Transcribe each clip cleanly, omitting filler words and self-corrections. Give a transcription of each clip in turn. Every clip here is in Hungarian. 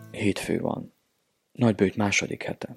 Hétfő van. Nagybőjt második hete.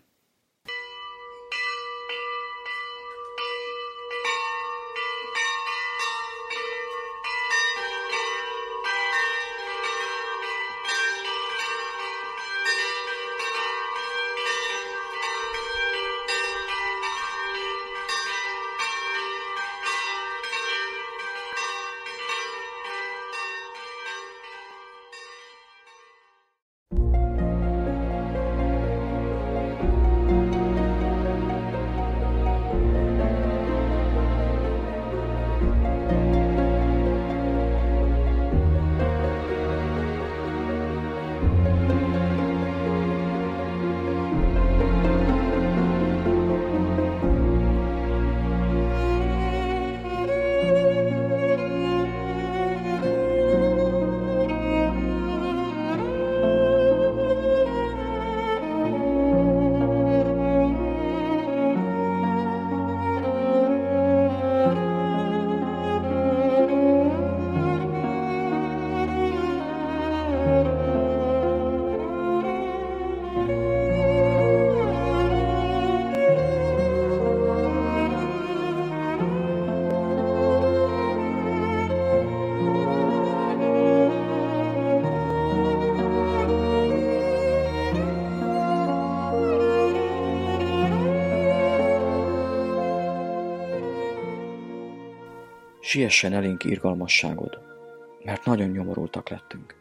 Siessen elénk irgalmasságod, mert nagyon nyomorultak lettünk.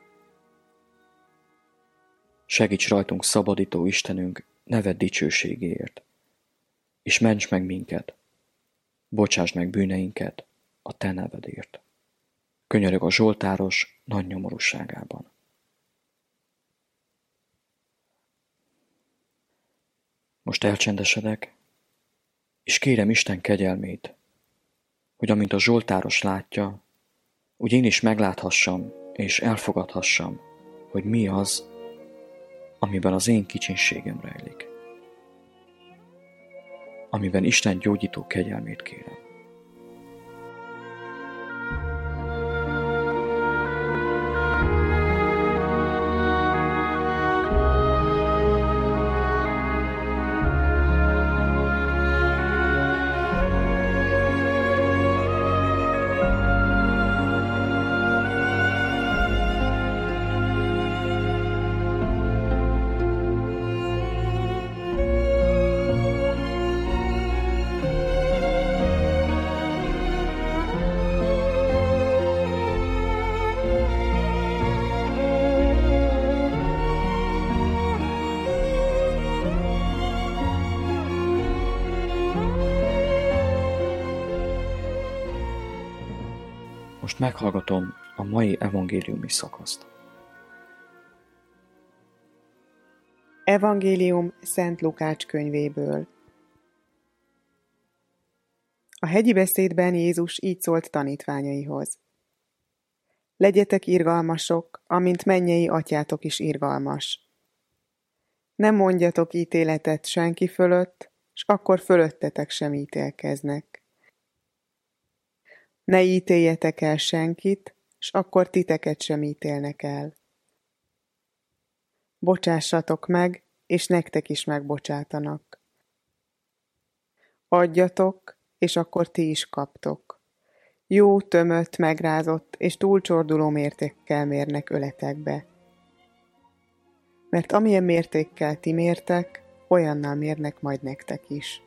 Segíts rajtunk, szabadító Istenünk, neved dicsőségéért, és ments meg minket, bocsásd meg bűneinket a te nevedért. Könyörög a zsoltáros nagy nyomorúságában. Most elcsendesedek, és kérem Isten kegyelmét, hogy amint a zsoltáros látja, úgy én is megláthassam és elfogadhassam, hogy mi az, amiben az én kicsinségem rejlik. Amiben Isten gyógyító kegyelmét kérem. Most meghallgatom a mai evangéliumi szakaszt. Evangélium Szent Lukács könyvéből. A hegyi beszédben Jézus így szólt tanítványaihoz. Legyetek irgalmasok, amint mennyei atyátok is irgalmas. Nem mondjatok ítéletet senki fölött, s akkor fölöttetek sem ítélkeznek. Ne ítéljetek el senkit, s akkor titeket sem ítélnek el. Bocsássatok meg, és nektek is megbocsátanak. Adjatok, és akkor ti is kaptok. Jó, tömött, megrázott és túlcsorduló mértékkel mérnek öletekbe. Mert amilyen mértékkel ti mértek, olyannal mérnek majd nektek is.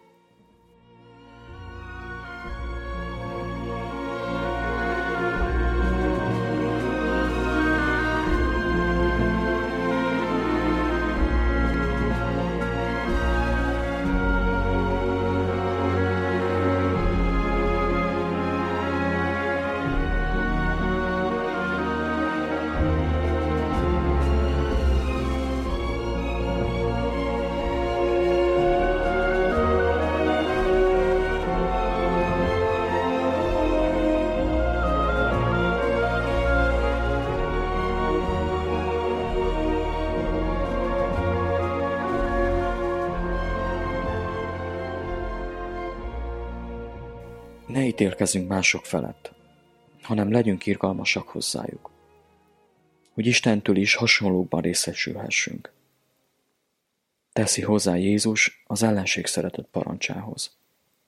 Ne ítélkezzünk mások felett, hanem legyünk irgalmasak hozzájuk. hogy Istentől is hasonlókban részesülhessünk. Teszi hozzá Jézus az ellenség szeretett parancsához.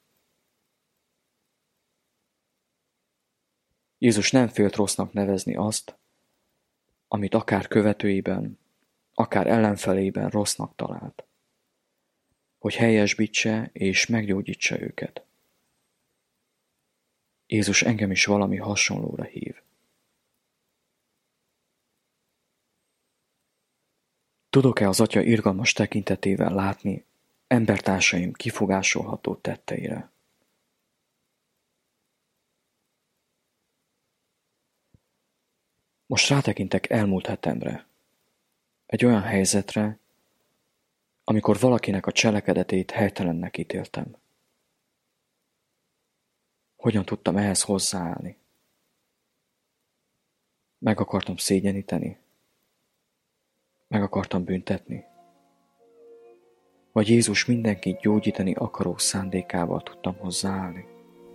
Jézus nem félt rossznak nevezni azt, amit akár követőiben, akár ellenfeleiben rossznak talált, hogy helyesbítse és meggyógyítsa őket. Jézus engem is valami hasonlóra hív. Tudok-e az Atya irgalmas tekintetével látni embertársaim kifogásolható tetteire? Most rátekintek elmúlt hetemre, egy olyan helyzetre, amikor valakinek a cselekedetét helytelennek ítéltem. Hogyan tudtam ehhez hozzáállni? Meg akartam szégyeníteni? Meg akartam büntetni? Vagy Jézus mindenkit gyógyítani akaró szándékával tudtam hozzáállni?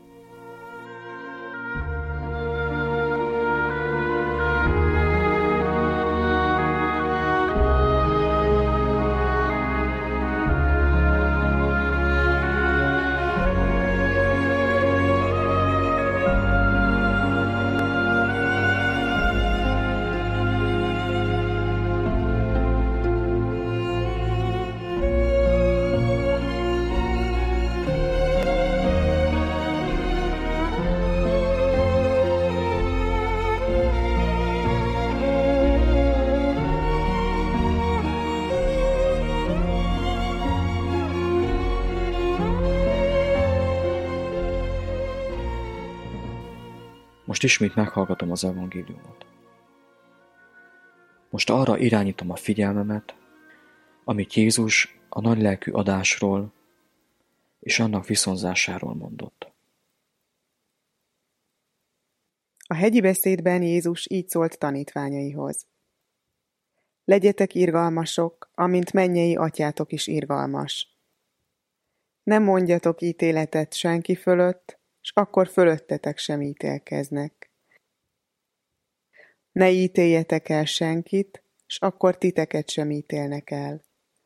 Most ismét meghallgatom az evangéliumot. Most arra irányítom a figyelmemet, amit Jézus a nagylelkű adásról és annak viszonzásáról mondott. A hegyi beszédben Jézus így szólt tanítványaihoz. Legyetek irgalmasok, amint mennyei atyátok is irgalmas. Nem mondjatok ítéletet senki fölött, s akkor fölöttetek sem ítélkeznek. Ne ítéljetek el senkit, s akkor titeket sem ítélnek el.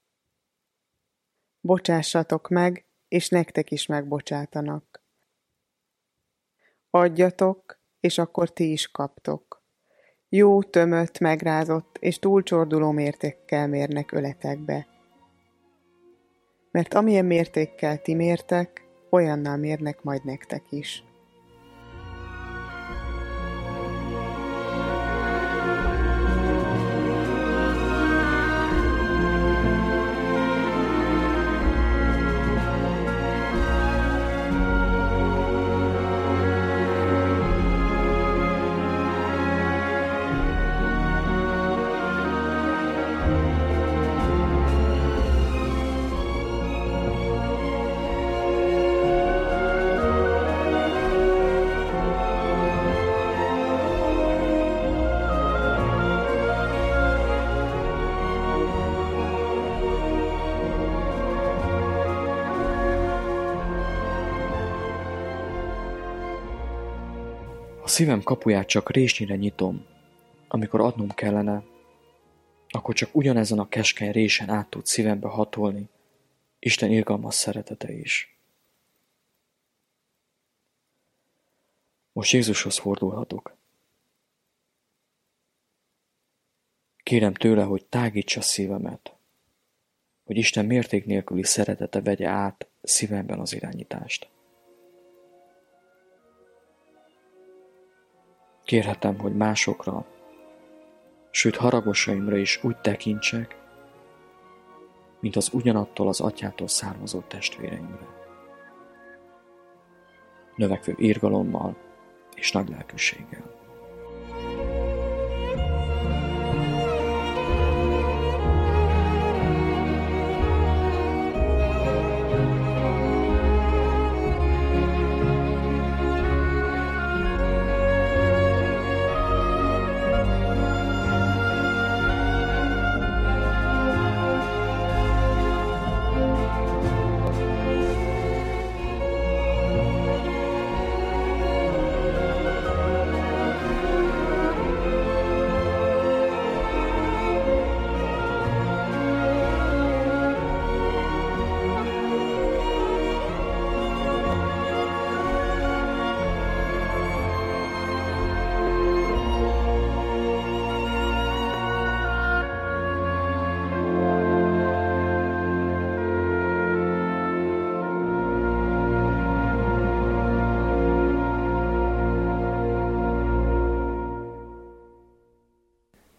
Bocsássatok meg, és nektek is megbocsátanak. Adjatok, és akkor ti is kaptok. Jó, tömött, megrázott és túlcsorduló mértékkel mérnek öletekbe. Mert amilyen mértékkel ti mértek, olyannal mérnek majd nektek is. A szívem kapuját csak résnyire nyitom, amikor adnom kellene, akkor csak ugyanezen a keskeny résen át tud szívembe hatolni Isten irgalmas szeretete is. Most Jézushoz fordulhatok. Kérem tőle, hogy tágítsa szívemet, hogy Isten mérték nélküli szeretete vegye át szívemben az irányítást. Kérhetem, hogy másokra, sőt haragosaimra is úgy tekintsek, mint az ugyanattól az atyától származó testvéreimre. Növekvő irgalommal és nagy lelkűséggel.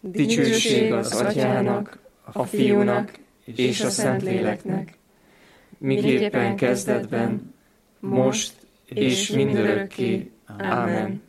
Dicsőség az Atyának, a Fiúnak és a Szentléleknek, miképpen kezdetben, most és mindörökké. Ámen.